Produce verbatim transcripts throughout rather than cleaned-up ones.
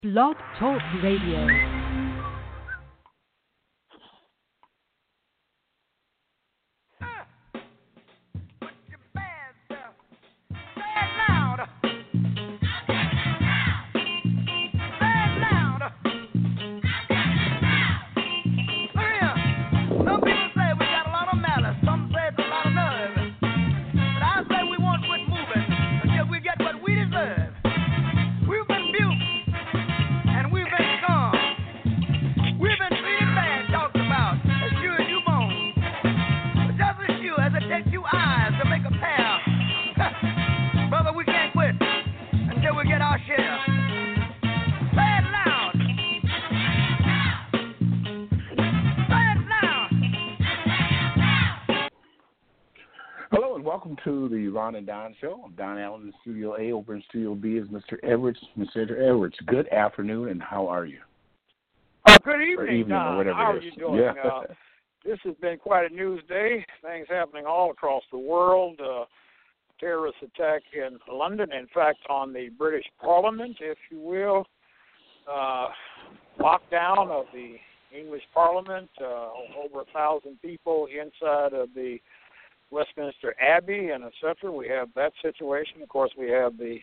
Blog Talk Radio. Welcome to the Ron and Don Show. I'm Don Allen in Studio A. Over in Studio B is Mister Edwards. Mister Edwards, good afternoon, and how are you? Uh, good evening, or evening Don. Or whatever how it are is. you doing? Yeah. Uh, this has been quite a news day. Things happening all across the world. Uh, terrorist attack in London, in fact, on the British Parliament, if you will. Uh, lockdown of the English Parliament. Uh, over a thousand people inside of the Westminster Abbey and et cetera. We have that situation. Of course, we have the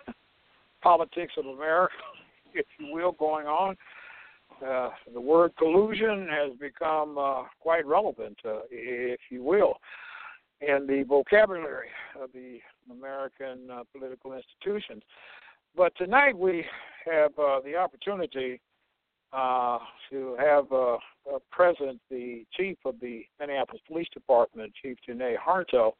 politics of America, if you will, going on. Uh, the word collusion has become uh, quite relevant, uh, if you will, in the vocabulary of the American uh, political institutions. But tonight we have uh, the opportunity Uh, to have uh, uh, present the chief of the Minneapolis Police Department, Chief Janae Harto,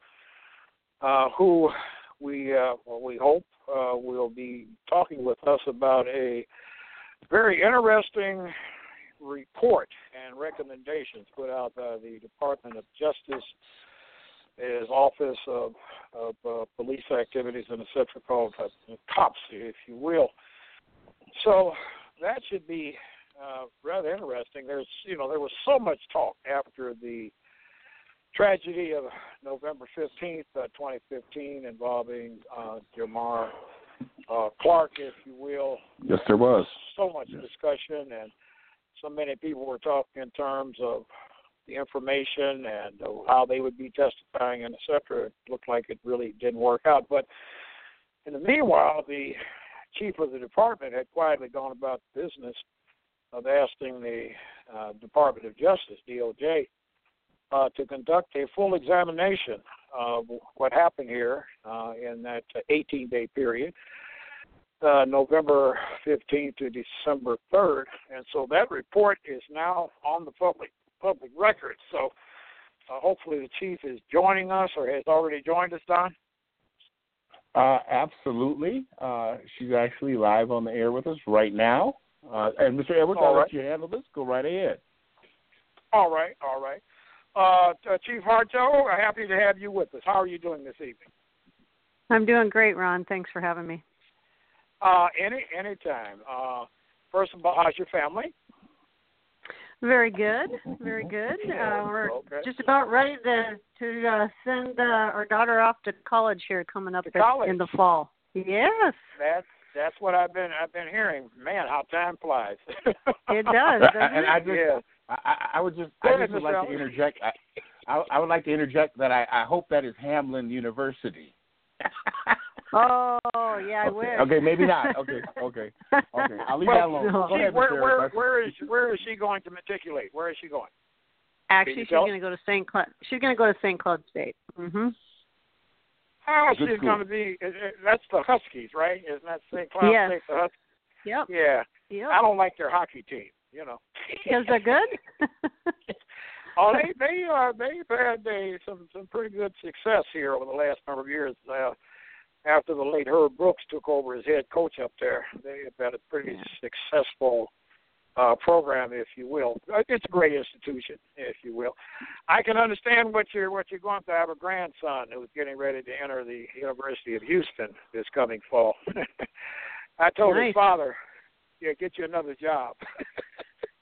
uh, who we uh, well, we hope uh, will be talking with us about a very interesting report and recommendations put out by the Department of Justice, his Office of, of uh, Police Activities and et cetera, called uh, COPS, if you will. So that should be Uh, rather interesting. There's, you know, there was so much talk after the tragedy of November fifteenth, uh, twenty fifteen, involving uh, Jamar uh, Clark, if you will. Yes, there was. So much discussion, and so many people were talking in terms of the information and uh, how they would be testifying, and et cetera. It looked like it really didn't work out. But in the meanwhile, the chief of the department had quietly gone about the business of asking the uh, Department of Justice, D O J, uh, to conduct a full examination of what happened here uh, in that eighteen-day period, uh, November fifteenth to December third. And so that report is now on the public public record. So uh, hopefully the chief is joining us or has already joined us, Don. Uh, absolutely. Uh, she's actually live on the air with us right now. Uh, and Mister Edwards, all I'll right. let you handle this. Go right ahead. All right, all right. Uh, uh, Chief Harto, happy to have you with us. How are you doing this evening? I'm doing great, Ron. Thanks for having me. Uh, any anytime. Uh, first of all, how's your family? Very good, very good. Uh, we're okay. just about ready to to uh, send uh, our daughter off to college here coming up to at, college. in the fall. Yes. That's that's what I've been I've been hearing. Man, how time flies. It does. Doesn't and it? I just yeah. I, I would just Go I ahead, just would like Mister to interject. I, I, I would like to interject that I, I hope that is Hamlin University. Oh, yeah, I okay. wish. Okay, maybe not. Okay, okay, okay. I'll leave well, that alone. no. Go ahead, where, Mister where, Edwards. where is where is she going to matriculate? Where is she going? Actually, she's tell? going to go to Saint Cloud. She's going to go to Saint Cloud State. Mhm. Oh, Good she's school. going to be. That's the Huskies, right? Isn't that Saint Cloud Yes. State? The Huskies? Yep. Yeah. Yep. I don't like their hockey team. You know. Because they're good. Oh, they they uh they've had uh, some some pretty good success here over the last number of years. Uh, after the late Herb Brooks took over as head coach up there, they have had a pretty Yeah. successful uh, program, if you will. It's a great institution, if you will. I can understand what you're what you're going through. I have a grandson who's getting ready to enter the University of Houston this coming fall. I told Nice. his father, "Yeah, get you another job."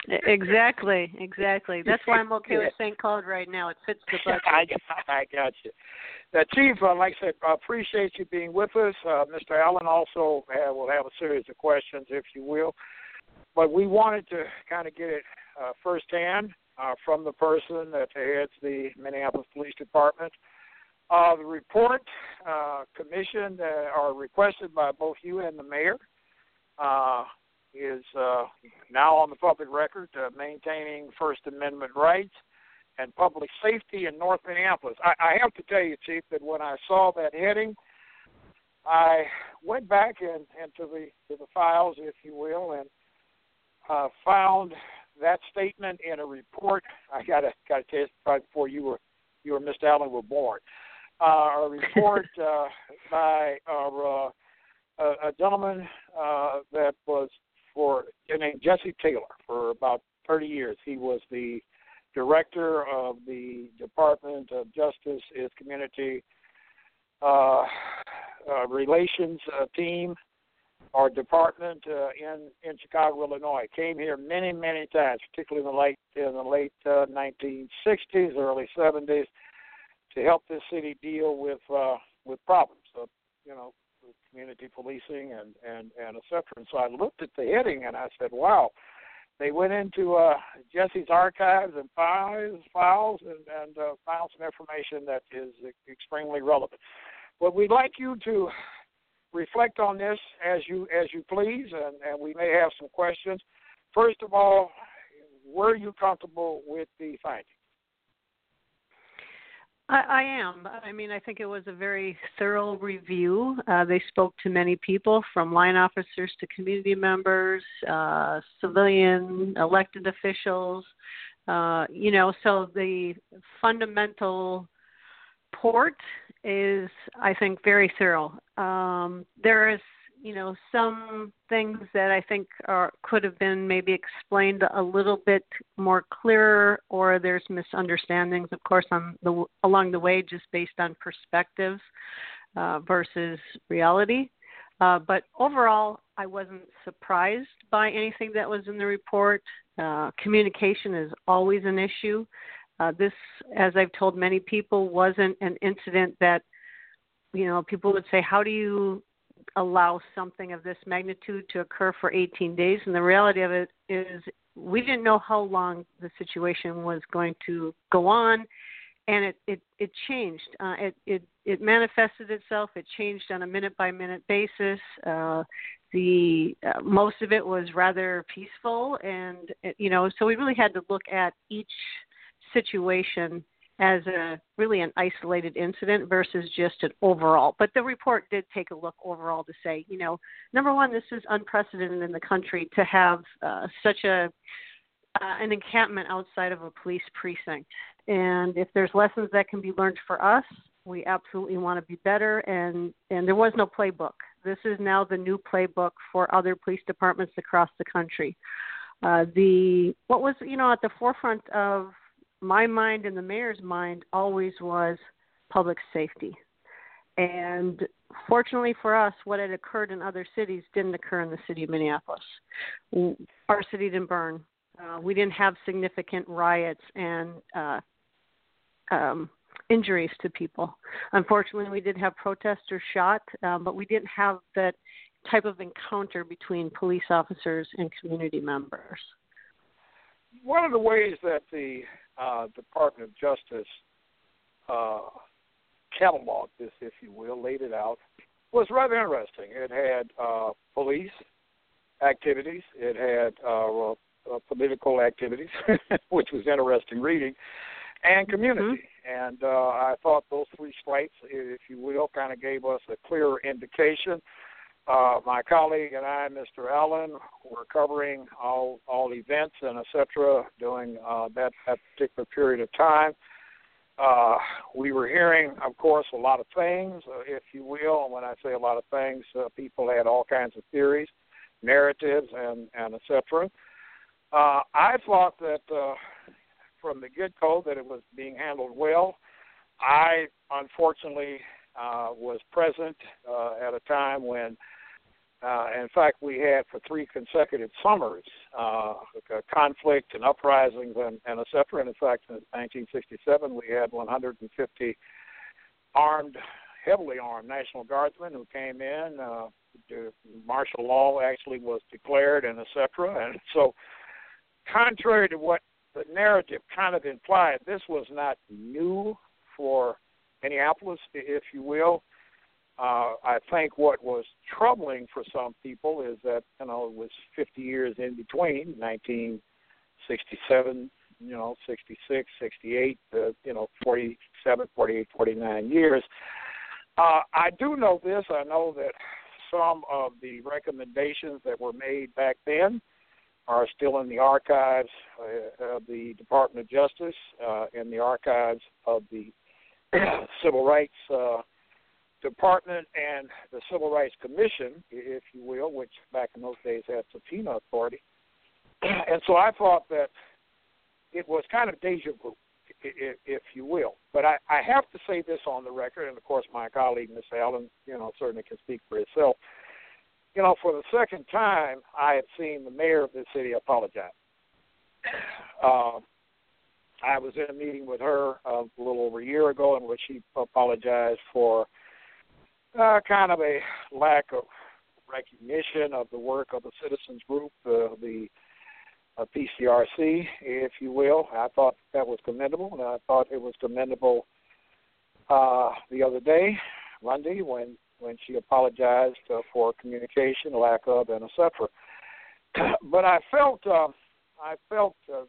Exactly, exactly. That's why I'm okay Yeah. with Saint Cloud right now. It fits the budget. I, I got you. Now, Chief, uh, like I said, I appreciate you being with us. Uh, Mister Allen also have, will have a series of questions, if you will. But we wanted to kind of get it uh, firsthand uh, from the person that heads the Minneapolis Police Department. Uh, the report uh, commissioned uh, or requested by both you and the mayor uh, is uh, now on the public record, uh, maintaining First Amendment rights and public safety in North Minneapolis. I, I have to tell you, Chief, that when I saw that heading, I went back in, into the to the files, if you will, and uh, found that statement in a report. I gotta gotta tell you, probably before you were you or Mister Allen were born. Uh, a report uh, by uh, a, a gentleman uh, that was for named Jesse Taylor for about thirty years. He was the director of the Department of Justice, his community uh, uh, relations uh, team or department uh, in in Chicago, Illinois. Came here many, many times, particularly in the late in the late uh, nineteen sixties, early seventies, to help this city deal with uh, with problems of you know community policing and and and et cetera. And so I looked at the heading and I said, wow. They went into uh, Jesse's archives and files, files and, and uh, found some information that is extremely relevant. But we'd like you to reflect on this as you as you please, and, and we may have some questions. First of all, were you comfortable with the findings? I, I am. I mean, I think it was a very thorough review. Uh, they spoke to many people, from line officers to community members, uh, civilian, elected officials. Uh, you know, so the fundamental report is, I think, very thorough. Um, there is, you know, some things that I think are, could have been maybe explained a little bit more clearer, or there's misunderstandings, of course, on the along the way, just based on perspectives uh, versus reality. Uh, but overall, I wasn't surprised by anything that was in the report. Uh, communication is always an issue. Uh, this, as I've told many people, wasn't an incident that, you know, people would say, how do you allow something of this magnitude to occur for eighteen days? And the reality of it is we didn't know how long the situation was going to go on, and it, it, it changed. Uh, it, it, it manifested itself. It changed on a minute-by-minute basis. Uh, the uh, most of it was rather peaceful, and, you know, so we really had to look at each situation as a really an isolated incident versus just an overall. But the report did take a look overall to say, you know, number one, this is unprecedented in the country to have uh, such a uh, an encampment outside of a police precinct. And if there's lessons that can be learned for us, we absolutely want to be better. And, and there was no playbook. This is now the new playbook for other police departments across the country. Uh, the what was, you know, at the forefront of my mind and the mayor's mind always was public safety. And fortunately for us, what had occurred in other cities didn't occur in the city of Minneapolis. Our city didn't burn. Uh, we didn't have significant riots and uh, um, injuries to people. Unfortunately, we did have protesters shot, um, but we didn't have that type of encounter between police officers and community members. One of the ways that the uh, Department of Justice uh, cataloged this, if you will, laid it out, was rather interesting. It had uh, police activities. It had uh, uh, political activities, which was interesting reading, and community. Mm-hmm. And uh, I thought those three stripes, if you will, kind of gave us a clearer indication. Uh, my colleague and I, Mister Allen, were covering all all events and et cetera during uh, that, that particular period of time. Uh, we were hearing, of course, a lot of things, uh, if you will. And when I say a lot of things, uh, people had all kinds of theories, narratives, and, and et cetera. Uh, I thought that uh, from the get-go that it was being handled well. I, unfortunately, uh, was present uh, at a time when Uh, in fact, we had for three consecutive summers uh, conflict and uprisings and, and et cetera. And in fact, in nineteen sixty-seven, we had one hundred fifty armed, heavily armed National Guardsmen who came in. Uh, martial law actually was declared and et cetera. And so, contrary to what the narrative kind of implied, this was not new for Minneapolis, if you will. Uh, I think what was troubling for some people is that, you know, it was fifty years in between, nineteen sixty-seven, you know, sixty-six, sixty-eight, uh, you know, forty-seven, forty-eight, forty-nine years. Uh, I do know this. I know that some of the recommendations that were made back then are still in the archives uh, of the Department of Justice, uh, in the archives of the Civil Rights uh Department and the Civil Rights Commission, if you will, which back in those days had subpoena authority. And so I thought that it was kind of deja vu, if you will. But I, I have to say this on the record, and of course my colleague, Miss Allen, you know, certainly can speak for herself. You know, for the second time, I have seen the mayor of this city apologize. Uh, I was in a meeting with her uh, a little over a year ago in which she apologized for Uh, kind of a lack of recognition of the work of the citizens group, uh, the uh, P C R C, if you will. I thought that was commendable, and I thought it was commendable uh, the other day, Monday, when, when she apologized uh, for communication, lack of, and et cetera. But I felt uh, I felt uh,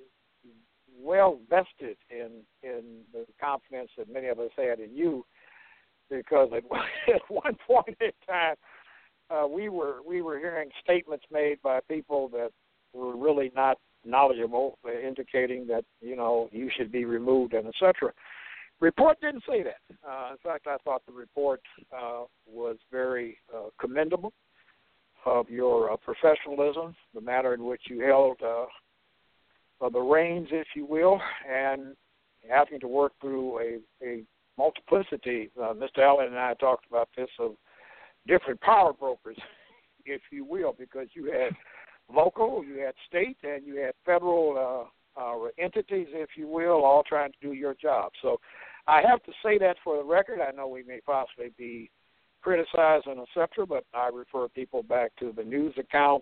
well vested in in the confidence that many of us had in you. Because at, at one point in time, uh, we were we were hearing statements made by people that were really not knowledgeable, uh, indicating that, you know, you should be removed and et cetera. Report didn't say that. Uh, in fact, I thought the report uh, was very uh, commendable of your uh, professionalism, the manner in which you held uh, uh, the reins, if you will, and having to work through a, a multiplicity. Uh, Mister Allen and I talked about this, of different power brokers, if you will, because you had local, you had state, and you had federal uh, uh, entities, if you will, all trying to do your job. So I have to say that for the record. I know we may possibly be criticized and et cetera, but I refer people back to the news accounts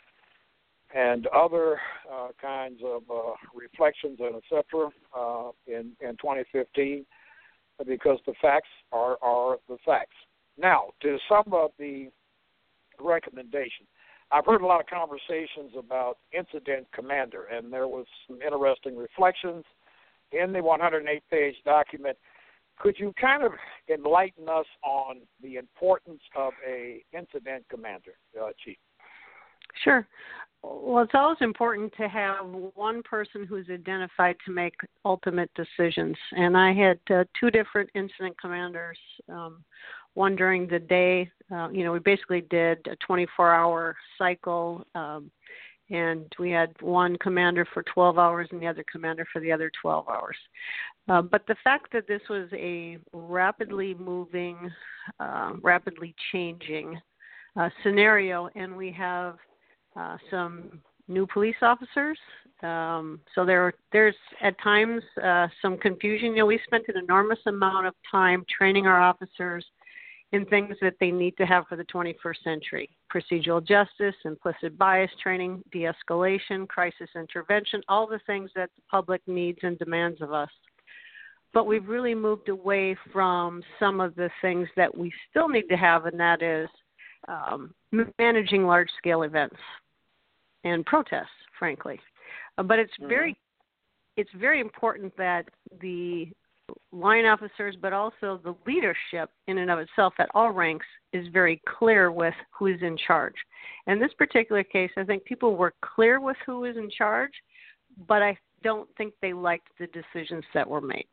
and other uh, kinds of uh, reflections and et cetera uh, in, in twenty fifteen. Because the facts are, are the facts. Now, to some of the recommendations, I've heard a lot of conversations about incident commander, and there was some interesting reflections in the one hundred eight page document. Could you kind of enlighten us on the importance of a incident commander, uh, Chief? Sure. Well, it's always important to have one person who's identified to make ultimate decisions. And I had uh, two different incident commanders, um, one during the day. Uh, you know, we basically did a twenty-four hour cycle, um, and we had one commander for twelve hours and the other commander for the other twelve hours. Uh, but the fact that this was a rapidly moving, uh, rapidly changing uh, scenario, and we have Uh, some new police officers. Um, so there, there's at times uh, some confusion. You know, we spent an enormous amount of time training our officers in things that they need to have for the twenty-first century: procedural justice, implicit bias training, de-escalation, crisis intervention, all the things that the public needs and demands of us. But we've really moved away from some of the things that we still need to have, and that is um, managing large-scale events and protests, frankly. Uh, but it's mm-hmm. very it's very important that the line officers, but also the leadership in and of itself at all ranks, is very clear with who is in charge. In this particular case, I think people were clear with who was in charge, but I don't think they liked the decisions that were made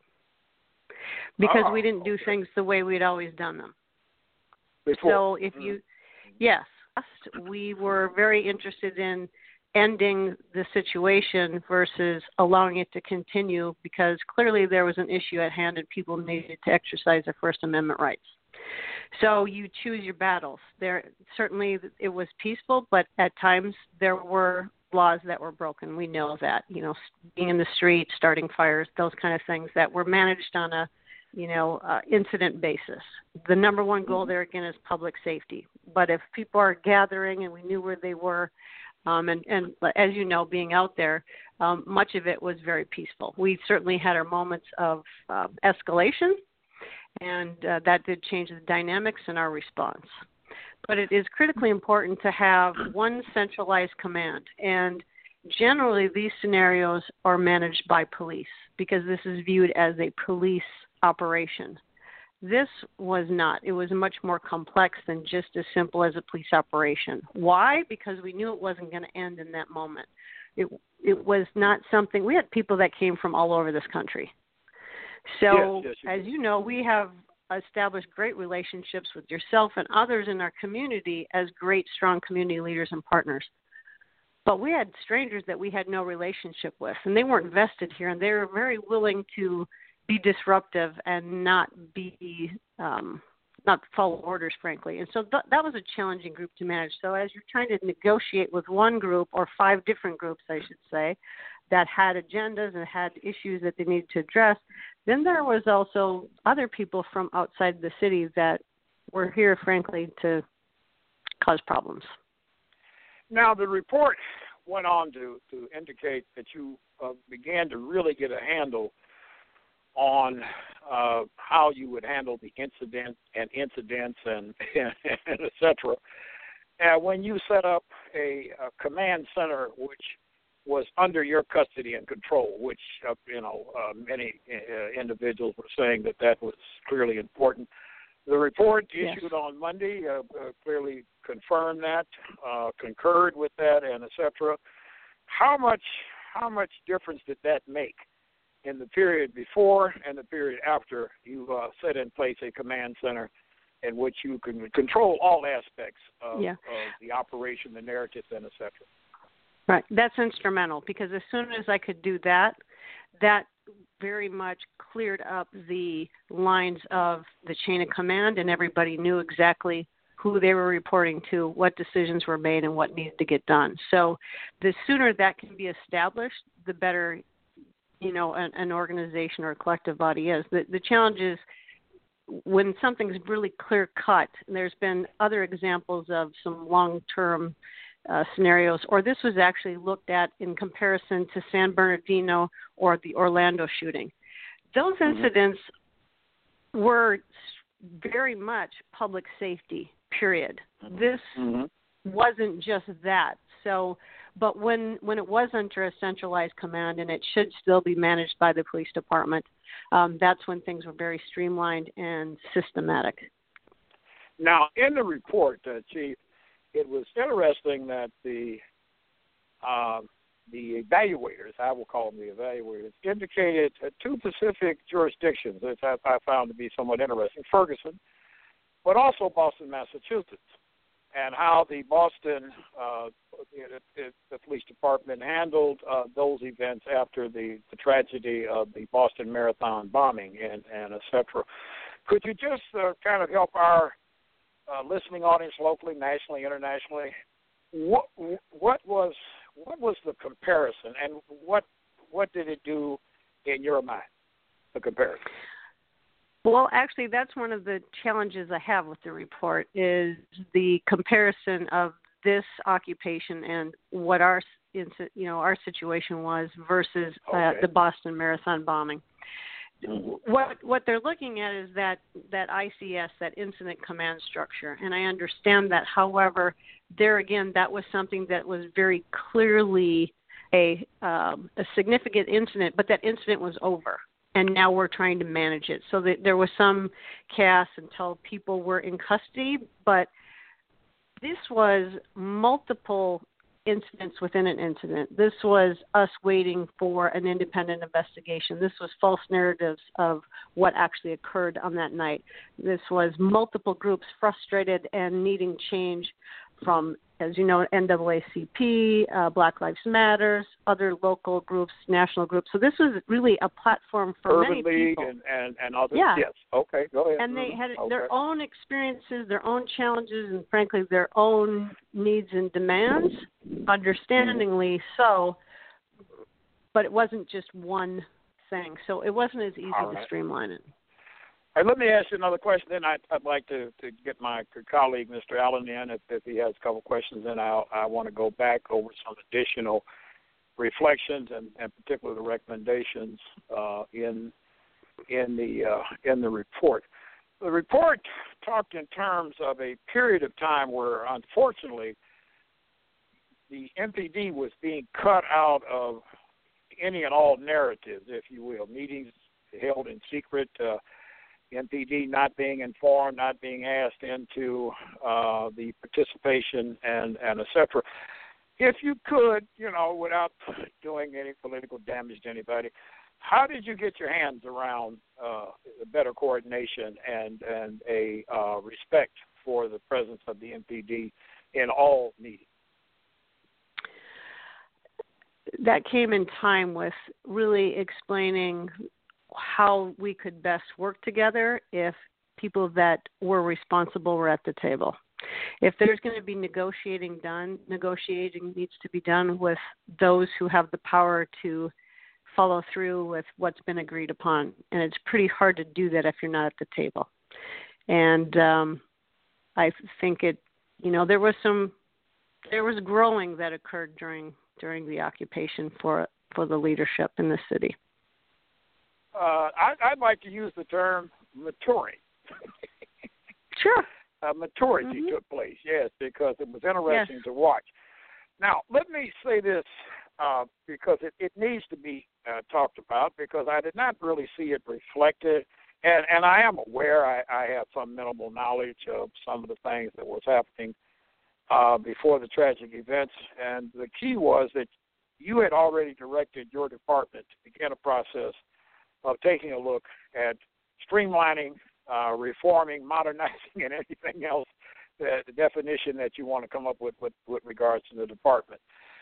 because oh, we didn't do okay. things the way we'd always done them. Before. So if you, yes, we were very interested in ending the situation versus allowing it to continue, because clearly there was an issue at hand and people needed to exercise their First Amendment rights. So you choose your battles. There certainly it was peaceful, but at times there were laws that were broken. We know that, you know, being in the street, starting fires, those kind of things that were managed on a, you know, uh, incident basis. The number one goal there again is public safety. But if people are gathering and we knew where they were, um, and, and as you know, being out there, um, much of it was very peaceful. We certainly had our moments of uh, escalation, and uh, that did change the dynamics in our response. But it is critically important to have one centralized command. And generally, these scenarios are managed by police because this is viewed as a police operation. This was not. It was much more complex than just as simple as a police operation. Why? Because we knew it wasn't going to end in that moment. It, it was not something. We had people that came from all over this country. So, yes, yes, you as you know, we have established great relationships with yourself and others in our community as great, strong community leaders and partners. But we had strangers that we had no relationship with, and they weren't vested here, and they were very willing to be disruptive and not be um, not follow orders, frankly. And so th- that was a challenging group to manage. So as you're trying to negotiate with one group or five different groups, I should say, that had agendas and had issues that they needed to address, then there was also other people from outside the city that were here, frankly, to cause problems. Now, the report went on to, to indicate that you uh, began to really get a handle on uh, how you would handle the incident and incidents and, and et cetera. And when you set up a, a command center which was under your custody and control, which, uh, you know, uh, many uh, individuals were saying that that was clearly important. The report Yes. issued on Monday uh, uh, clearly confirmed that, uh, concurred with that, and et cetera. How much, how much difference did that make in the period before and the period after you uh, set in place a command center in which you can control all aspects of, Yeah. of the operation, the narrative, and et cetera? Right. That's instrumental because as soon as I could do that, that very much cleared up the lines of the chain of command, and everybody knew exactly who they were reporting to, what decisions were made, and what needed to get done. So the sooner that can be established, the better, you know, an, an organization or a collective body is. The, the challenge is when something's really clear cut, and there's been other examples of some long-term Uh, scenarios, or this was actually looked at in comparison to San Bernardino or the Orlando shooting. Those Mm-hmm. incidents were very much public safety, period. This Mm-hmm. wasn't just that. So, but when, when it was under a centralized command, and it should still be managed by the police department, um, that's when things were very streamlined and systematic. Now, in the report, uh, Chief, it was interesting that the uh, the evaluators, I will call them the evaluators, indicated uh, two specific jurisdictions, which I, I found to be somewhat interesting, Ferguson, but also Boston, Massachusetts, and how the Boston uh, it, it, the police department handled uh, those events after the, the tragedy of the Boston Marathon bombing and, and et cetera. Could you just uh, kind of help our Uh, listening audience locally, nationally, internationally, what what was what was the comparison, and what what did it do in your mind? The comparison. Well, actually, that's one of the challenges I have with the report is the comparison of this occupation and what our you know our situation was versus uh, Okay. the Boston Marathon bombing. What what they're looking at is that, that I C S, that incident command structure, and I understand that. However, there again, that was something that was very clearly a um, a significant incident, but that incident was over, and now we're trying to manage it. So that there was some chaos until people were in custody, but this was multiple incidents within an incident. This was us waiting for an independent investigation. This was false narratives of what actually occurred on that night. This was multiple groups frustrated and needing change from as you know, N double A C P, uh, Black Lives Matter, other local groups, national groups. So this was really a platform for Urban many League people. and, and, and others. Yeah. Yes. Okay, go ahead. And they had mm-hmm. their okay. own experiences, their own challenges, and frankly, their own needs and demands, understandingly so. But it wasn't just one thing. So it wasn't as easy All right. to streamline it. All right, let me ask you another question. Then I'd, I'd like to, to get my colleague, Mister Allen, in. If, if he has a couple questions, then I'll, I want to go back over some additional reflections and, and particularly the recommendations uh, in in the uh, in the report. The report talked in terms of a period of time where, unfortunately, the M P D was being cut out of any and all narratives, if you will, meetings held in secret. Uh, M P D not being informed, not being asked into uh, the participation, and, and et cetera. If you could, you know, without doing any political damage to anybody, how did you get your hands around uh, better coordination and, and a uh, respect for the presence of the M P D in all meetings? That came in time with really explaining how we could best work together if people that were responsible were at the table. If there's going to be negotiating done, negotiating needs to be done with those who have the power to follow through with what's been agreed upon. And it's pretty hard to do that if you're not at the table. And um, I think it, you know, there was some, there was growing that occurred during during the occupation for for the leadership in the city. Uh, I, I'd like to use the term maturing. Sure. Uh, maturity mm-hmm. took place, yes, because it was interesting yes. to watch. Now, let me say this uh, because it, it needs to be uh, talked about, because I did not really see it reflected. And, and I am aware, I, I have some minimal knowledge of some of the things that was happening uh, before the tragic events. And the key was that you had already directed your department to begin a process of taking a look at streamlining, uh, reforming, modernizing, and anything else, the, the definition that you want to come up with with, with regards to the department.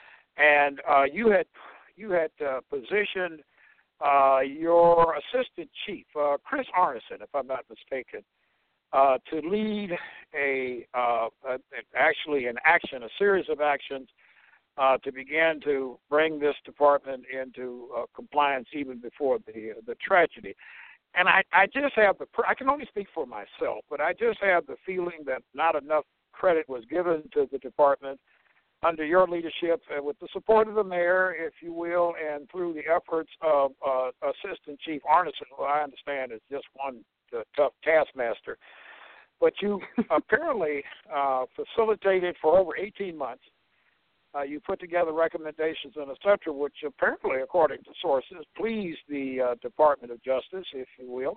And uh, you had you had uh, positioned uh, your assistant chief, uh, Chris Arneson, if I'm not mistaken, uh, to lead a, uh, a actually an action, a series of actions Uh, to begin to bring this department into uh, compliance even before the uh, the tragedy. And I, I just have the, I can only speak for myself, but I just have the feeling that not enough credit was given to the department under your leadership, uh, with the support of the mayor, if you will, and through the efforts of uh, Assistant Chief Arneson, who I understand is just one uh, tough taskmaster. But you apparently uh, facilitated for over eighteen months. Uh, you put together recommendations and et cetera, which apparently, according to sources, pleased the uh, Department of Justice, if you will.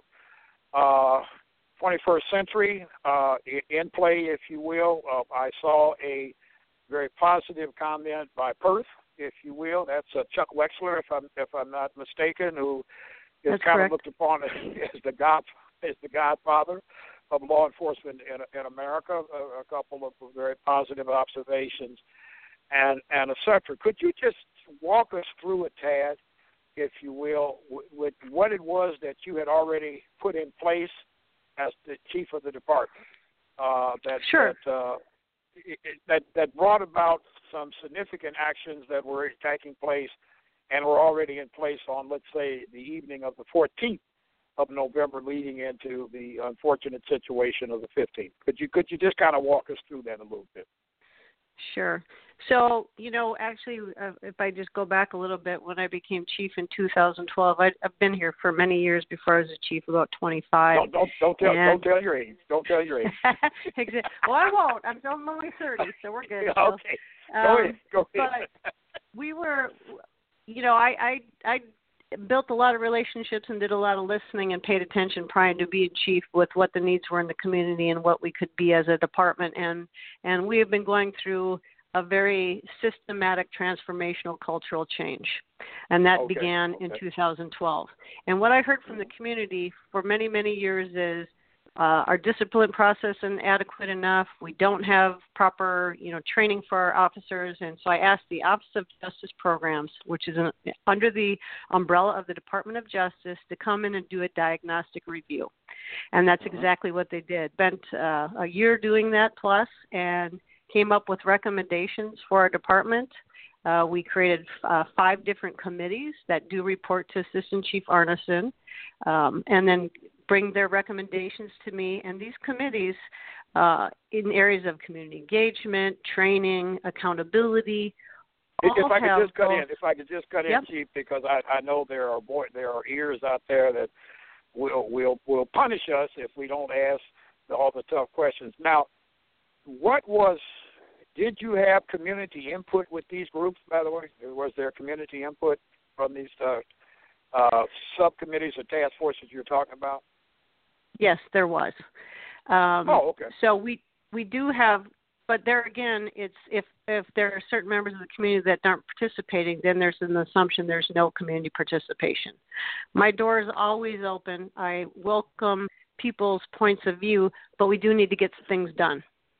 Uh, twenty-first century uh, in play, if you will. Uh, I saw a very positive comment by Perth, if you will. That's uh, Chuck Wexler, if I'm if I'm not mistaken, who is That's kind correct. of looked upon as the god as the godfather of law enforcement in, in America. A, a couple of very positive observations. And, and et cetera. Could you just walk us through a tad, if you will, with, with what it was that you had already put in place as the chief of the department uh, that sure. that, uh, it, that that brought about some significant actions that were taking place and were already in place on, let's say, the evening of the fourteenth of November, leading into the unfortunate situation of the fifteenth. Could you could you just kind of walk us through that a little bit? Sure. So, you know, actually, uh, if I just go back a little bit, when I became chief in two thousand twelve, I, I've been here for many years before I was a chief, about twenty-five. Don't don't don't tell, and... don't tell your age. Don't tell your age. Well, I won't. I'm only thirty, so we're good. Yeah, so, okay. Go um, ahead. Go ahead. But we were, you know, I, I I built a lot of relationships and did a lot of listening and paid attention prior to being chief with what the needs were in the community and what we could be as a department. And and we have been going through a very systematic transformational cultural change. And that okay, began okay. in two thousand twelve. And what I heard from the community for many, many years is uh, our discipline process isn't adequate enough. We don't have proper, you know, training for our officers. And so I asked the Office of Justice Programs, which is an, under the umbrella of the Department of Justice, to come in and do a diagnostic review. And that's exactly what they did. Spent uh, a year doing that plus and came up with recommendations for our department. Uh, we created uh, five different committees that do report to Assistant Chief Arneson, um, and then bring their recommendations to me. And these committees, uh, in areas of community engagement, training, accountability, If, all if I could have just cut both, in, if I could just cut Yep. in, Chief, because I, I know there are boy, there are ears out there that will will will punish us if we don't ask all the tough questions. Now, what was did you have community input with these groups? By the way, was there community input from these uh, uh, subcommittees or task forces you're talking about? Yes, there was. Um, oh, okay. So we we do have, but there again, it's if if there are certain members of the community that aren't participating, then there's an assumption there's no community participation. My door is always open. I welcome people's points of view, but we do need to get things done.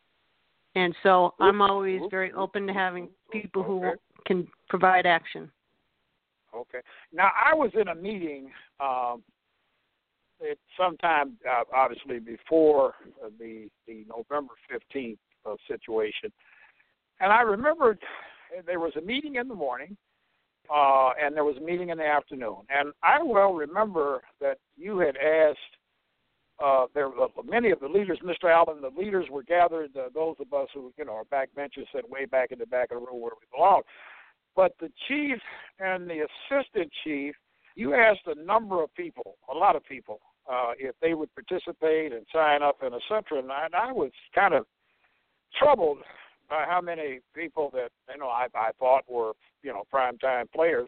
And so I'm always very open to having people who Okay. can provide action. Okay. Now, I was in a meeting um, it sometime, uh, obviously, before the, the November fifteenth uh, situation. And I remembered there was a meeting in the morning, uh, and there was a meeting in the afternoon. And I well remember that you had asked Uh, there were many of the leaders, Mister Allen, the leaders were gathered, uh, those of us who, you know, are backbenchers sat way back in the back of the room where we belong. But the chief and the assistant chief, you asked a number of people, a lot of people, uh, if they would participate and sign up and et cetera. And I, and I was kind of troubled by how many people that, you know, I, I thought were, you know, primetime players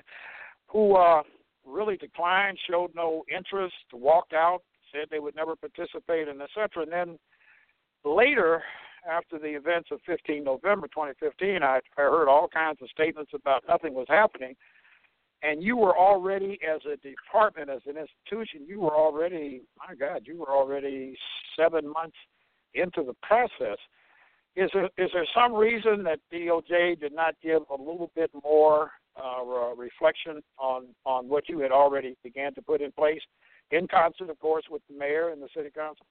who uh, really declined, showed no interest, walked out, said they would never participate, and et cetera. And then later, after the events of fifteenth November twenty fifteen, I, I heard all kinds of statements about nothing was happening. And you were already, as a department, as an institution, you were already, my God, you were already seven months into the process. Is there, is there some reason that D O J did not give a little bit more uh, reflection on, on what you had already began to put in place? In concert, of course, with the mayor and the city council?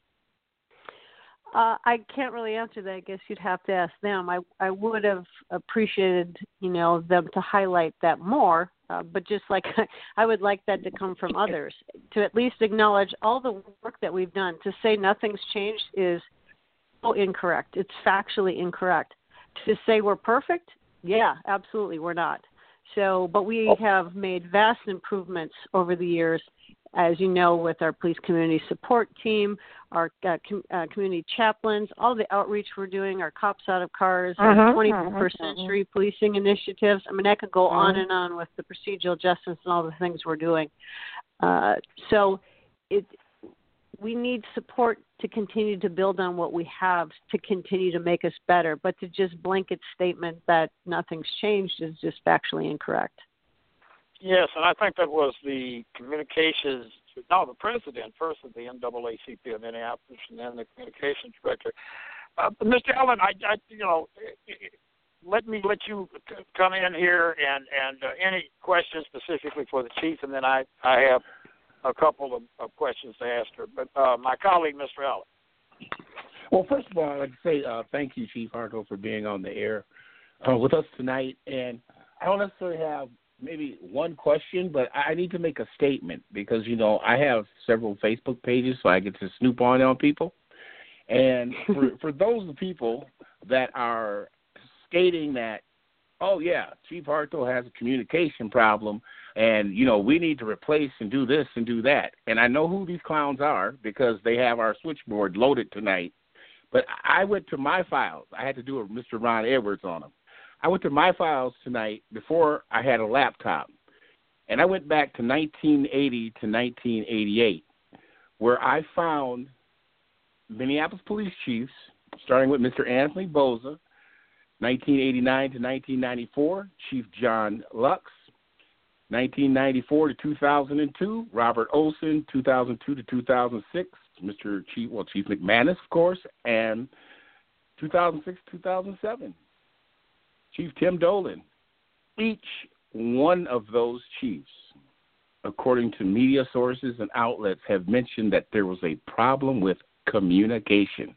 Uh, I can't really answer that. I guess you'd have to ask them. I, I would have appreciated, you know, them to highlight that more, uh, but just like I would like that to come from others, to at least acknowledge all the work that we've done. To say nothing's changed is so incorrect. It's factually incorrect. To say we're perfect, yeah, absolutely, we're not. So, but we oh. have made vast improvements over the years, as you know, with our police community support team, our uh, com- uh, community chaplains, all the outreach we're doing, our cops out of cars, uh-huh, our twenty-first uh-huh. century policing initiatives. I mean, I could go uh-huh. on and on with the procedural justice and all the things we're doing. Uh, so it, we need support to continue to build on what we have to continue to make us better. But to just blanket statement that nothing's changed is just factually incorrect. Yes, and I think that was the communications, no, the president first of the N double A C P of Minneapolis, and then the communications director. Uh, Mister Allen, I, I, you know, let me let you come in here and and uh, any questions specifically for the chief, and then I, I have a couple of, of questions to ask her. But uh, my colleague, Mister Allen. Well, first of all, I'd like to say uh, thank you, Chief Harto, for being on the air uh, with us tonight. And I don't necessarily have maybe one question, but I need to make a statement because, you know, I have several Facebook pages, so I get to snoop on on people. And for, for those people that are stating that, oh, yeah, Chief Harto has a communication problem, and, you know, we need to replace and do this and do that. And I know who these clowns are because they have our switchboard loaded tonight. But I went to my files. I had to do a Mister Ron Edwards on them. I went to my files tonight before I had a laptop, and I went back to nineteen eighty to nineteen eighty-eight, where I found Minneapolis police chiefs, starting with Mister Anthony Boza, nineteen eighty-nine to nineteen ninety-four, Chief John Lux, nineteen ninety-four to two thousand two, Robert Olson, two thousand two to two thousand six, Mister Chief, well, Chief McManus, of course, and two thousand six, two thousand seven, Chief Tim Dolan. Each one of those chiefs, according to media sources and outlets, have mentioned that there was a problem with communication.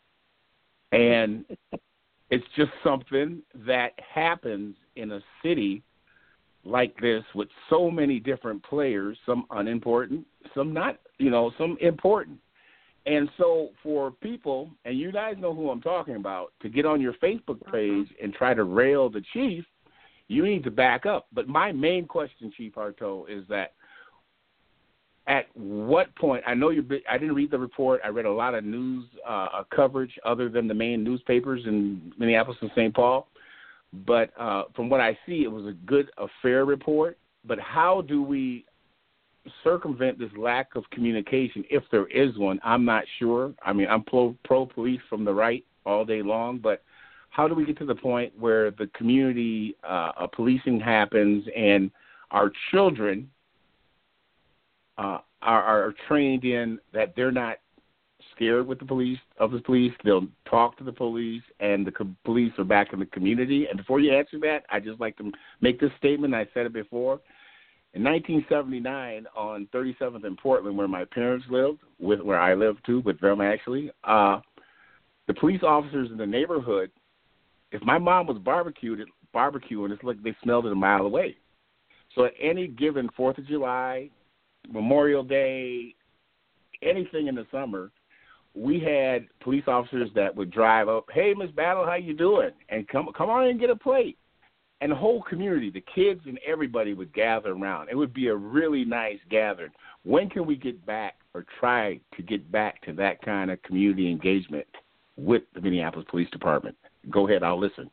And it's just something that happens in a city like this with so many different players, some unimportant, some not, you know, some important. And so for people, and you guys know who I'm talking about, to get on your Facebook page and try to rail the chief, you need to back up. But my main question, Chief Harteau, is that at what point, I know you, I didn't read the report. I read a lot of news uh, coverage other than the main newspapers in Minneapolis and Saint Paul. But uh, from what I see, it was a good, a fair report. But how do we circumvent this lack of communication, if there is one? I'm not sure. I mean, I'm pro, pro-police from the right all day long, but how do we get to the point where the community uh, uh, policing happens and our children uh, are, are trained in that they're not scared with the police, of the police, they'll talk to the police, and the co- police are back in the community? And before you answer that, I'd just like to make this statement. I said it before. In nineteen seventy-nine, on thirty-seventh in Portland, where my parents lived, with where I lived too, with them actually, uh, the police officers in the neighborhood, if my mom was barbecued, barbecuing, it's like they smelled it a mile away. So at any given fourth of July, Memorial Day, anything in the summer, we had police officers that would drive up, hey, Miss Battle, how you doing? And come come on and get a plate. And the whole community, the kids and everybody would gather around. It would be a really nice gathering. When can we get back or try to get back to that kind of community engagement with the Minneapolis Police Department? Go ahead, I'll listen.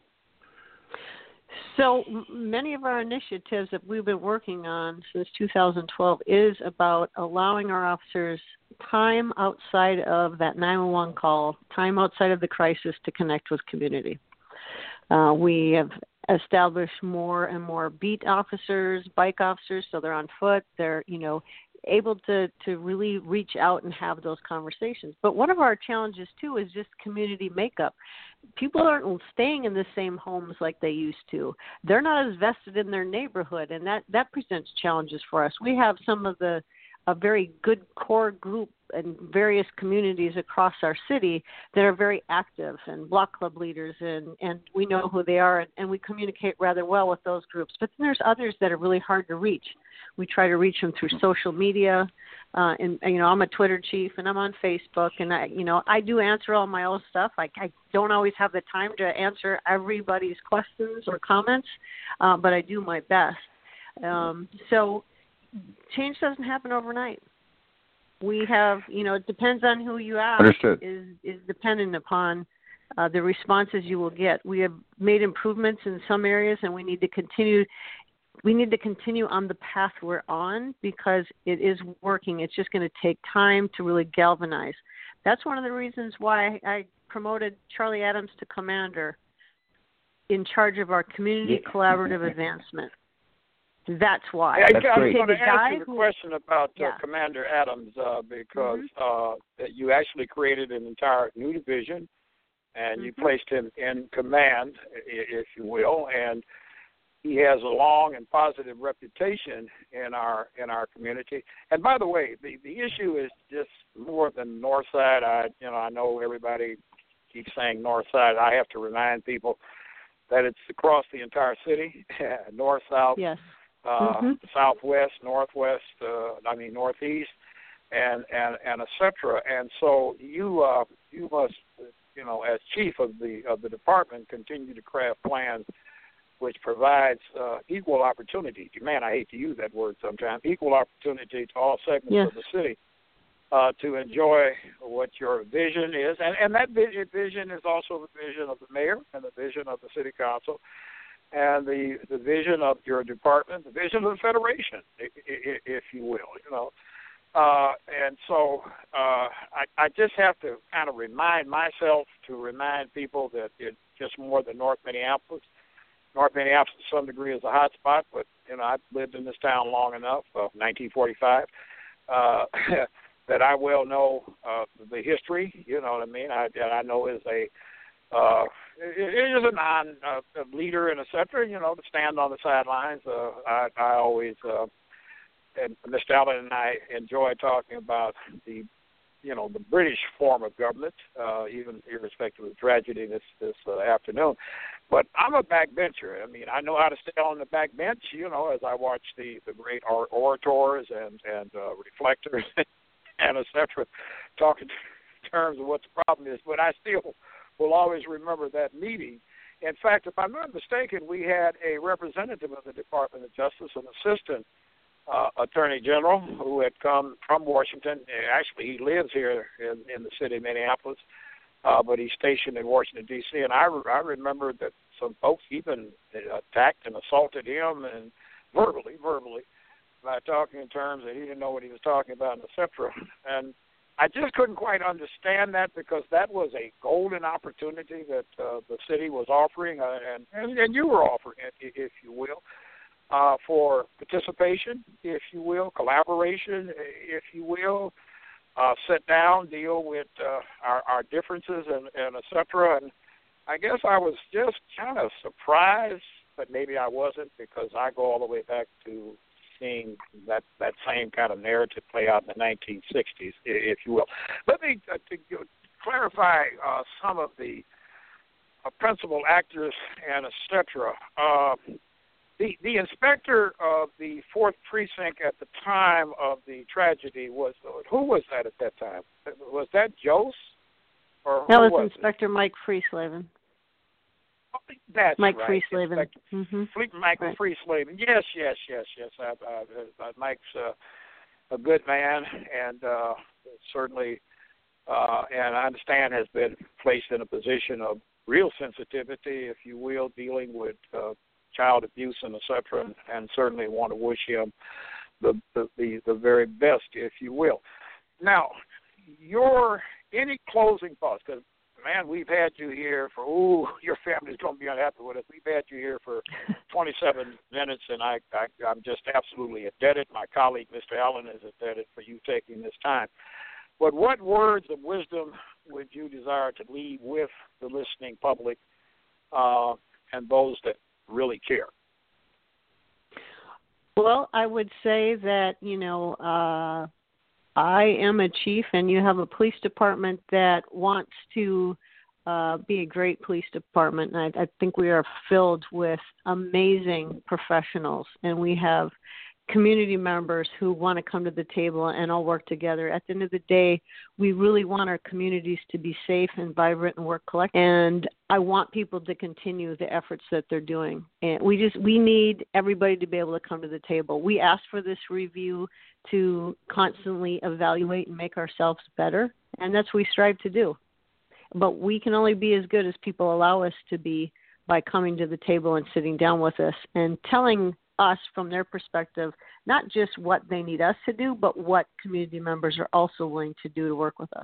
So many of our initiatives that we've been working on since two thousand twelve is about allowing our officers time outside of that nine one one call, time outside of the crisis to connect with community. Uh, we have established more and more beat officers, bike officers, so they're on foot. They're, you know, able to, to really reach out and have those conversations. But one of our challenges, too, is just community makeup. People aren't staying in the same homes like they used to. They're not as vested in their neighborhood, and that, that presents challenges for us. We have some of the a very good core group in various communities across our city that are very active, and block club leaders, and, and we know who they are, and, and we communicate rather well with those groups. But then there's others that are really hard to reach. We try to reach them through social media, uh, and, and you know, I'm a Twitter chief, and I'm on Facebook, and I, you know, I do answer all my own stuff. I, I don't always have the time to answer everybody's questions or comments, uh, but I do my best. Um, so change doesn't happen overnight. We have, you know, it depends on who you ask. Understood. Is is dependent upon uh, the responses you will get. We have made improvements in some areas, and we need to continue. We need to continue on the path we're on because it is working. It's just going to take time to really galvanize. That's one of the reasons why I promoted Charlie Adams to commander, in charge of our community yeah. collaborative advancement. That's why. Yeah, That's I was great. going to ask you the who, question about uh, yeah. Commander Adams uh, because mm-hmm. uh, that you actually created an entire new division, and mm-hmm. you placed him in command, if you will, and he has a long and positive reputation in our in our community. And by the way, the, the issue is just more than North Side. I you know I know everybody keeps saying North Side. I have to remind people that it's across the entire city, north, south. Yes. Uh, mm-hmm. Southwest, Northwest, uh, I mean Northeast, and and and et cetera. And so you uh, you must, you know, as chief of the of the department, continue to craft plans which provides uh, equal opportunity. Man, I hate to use that word sometimes. Equal opportunity to all segments yes. of the city uh, to enjoy what your vision is, and and that vision is also the vision of the mayor and the vision of the city council. And the, the vision of your department, the vision of the Federation, if you will, you know. Uh, and so uh, I, I just have to kind of remind myself to remind people that it's just more than North Minneapolis. North Minneapolis, to some degree, is a hot spot, but, you know, I've lived in this town long enough, uh, nineteen forty-five. Uh, that I well know uh, the history. You know what I mean? I that I know is a uh, it, it is a non uh, leader and et cetera. You know, to stand on the sidelines. Uh, I, I always uh, and Mister Allen and I enjoy talking about the you know the British form of government, uh, even irrespective of the tragedy this this uh, afternoon. But I'm a backbencher. I mean, I know how to stay on the back bench. You know, as I watch the the great orators and and uh, reflectors. and et cetera, talking in terms of what the problem is. But I still will always remember that meeting. In fact, if I'm not mistaken, we had a representative of the Department of Justice, an assistant uh, attorney general, who had come from Washington. Actually, he lives here in, in the city of Minneapolis, uh, but he's stationed in Washington, D C And I, I remember that some folks even attacked and assaulted him, and verbally, verbally, by talking in terms that he didn't know what he was talking about, and et cetera. And I just couldn't quite understand that, because that was a golden opportunity that uh, the city was offering, uh, and, and, and you were offering it, if you will, uh, for participation, if you will, collaboration, if you will, uh, sit down, deal with uh, our, our differences, and, and et cetera. And I guess I was just kind of surprised, but maybe I wasn't, because I go all the way back to seeing that, that same kind of narrative play out in the nineteen sixties, if you will. Let me uh, to clarify uh, some of the uh, principal actors and et cetera. Uh, the, the inspector of the fourth Precinct at the time of the tragedy was, who was that at that time? Was that Jose? Or that was, was Inspector it? Mike Friesleven. That's Mike right. Friesleven. Mm-hmm. Michael right. Friesleven. Yes, yes, yes, yes. I, I, I, Mike's uh, a good man, and uh, certainly, uh, and I understand has been placed in a position of real sensitivity, if you will, dealing with uh, child abuse and et cetera, and, and certainly want to wish him the, the, the, the very best, if you will. Now, your any closing thoughts? Because man, we've had you here for, ooh, your family's going to be unhappy with us. We've had you here for twenty-seven minutes, and I, I, I'm just absolutely indebted. My colleague, Mister Allen, is indebted for you taking this time. But what words of wisdom would you desire to leave with the listening public uh, and those that really care? Well, I would say that, you know, uh, I am a chief, and you have a police department that wants to uh, be a great police department. And I, I think we are filled with amazing professionals, and we have community members who want to come to the table and all work together. At the end of the day, we really want our communities to be safe and vibrant and work collectively. And I want people to continue the efforts that they're doing. And we just we need everybody to be able to come to the table. We asked for this review to constantly evaluate and make ourselves better, and that's what we strive to do. But we can only be as good as people allow us to be by coming to the table and sitting down with us and telling us from their perspective, not just what they need us to do, but what community members are also willing to do to work with us.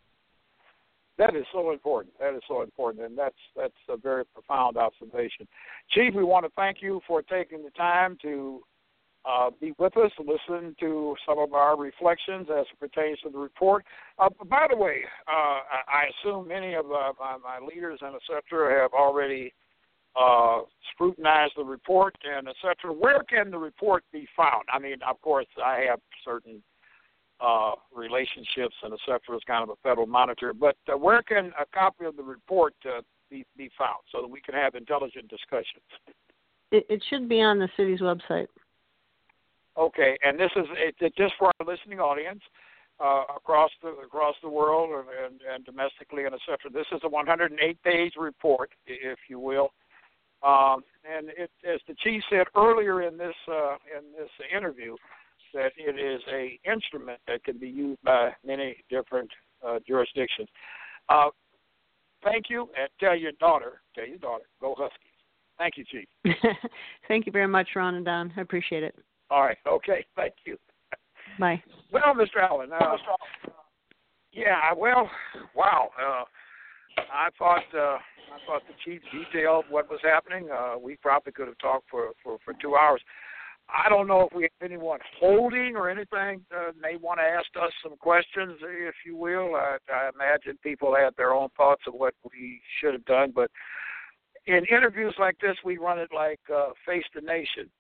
That is so important. That is so important, and that's that's a very profound observation. Chief, we want to thank you for taking the time to uh, be with us, listen to some of our reflections as it pertains to the report. Uh, by the way, uh, I assume many of uh, my, my leaders and et cetera have already Uh, scrutinize the report and et cetera. Where can the report be found? I mean, of course, I have certain uh, relationships and et cetera as kind of a federal monitor, but uh, where can a copy of the report uh, be, be found so that we can have intelligent discussions? It, it should be on the city's website. Okay, and this is it, it just for our listening audience uh, across the across the world and, and, and domestically and et cetera. This is a one hundred eight page report, if you will. Um, and it, as the chief said earlier in this uh, in this interview, that it is a instrument that can be used by many different uh, jurisdictions. Uh, thank you, and tell your daughter, tell your daughter, go Huskies. Thank you, Chief. Thank you very much, Ron and Don. I appreciate it. All right. Okay. Thank you. Bye. Well, Mister Allen. Uh, yeah. Well. Wow. Uh, I thought. Uh, I thought the chief detailed what was happening. Uh, we probably could have talked for, for, for two hours. I don't know if we have anyone holding or anything. Uh, they want to ask us some questions, if you will. I, I imagine people had their own thoughts of what we should have done, but in interviews like this, we run it like uh, Face the Nation.